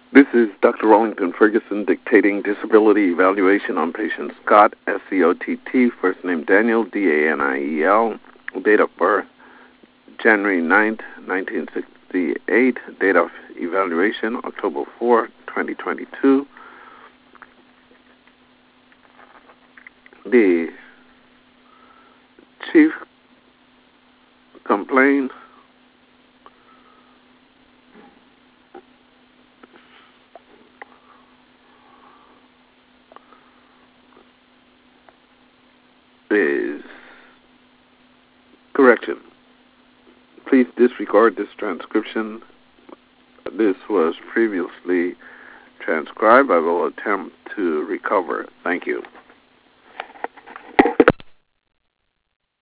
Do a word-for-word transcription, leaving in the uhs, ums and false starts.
This is Doctor Wellington Ferguson dictating disability evaluation on patient Scott, S C O T T, first name Daniel, D A N I E L, date of birth, January ninth, nineteen sixty-eight, date of evaluation, October fourth, twenty twenty-two. The chief complaint is correction. Please disregard this transcription. This was previously transcribed. I will attempt to recover. Thank you.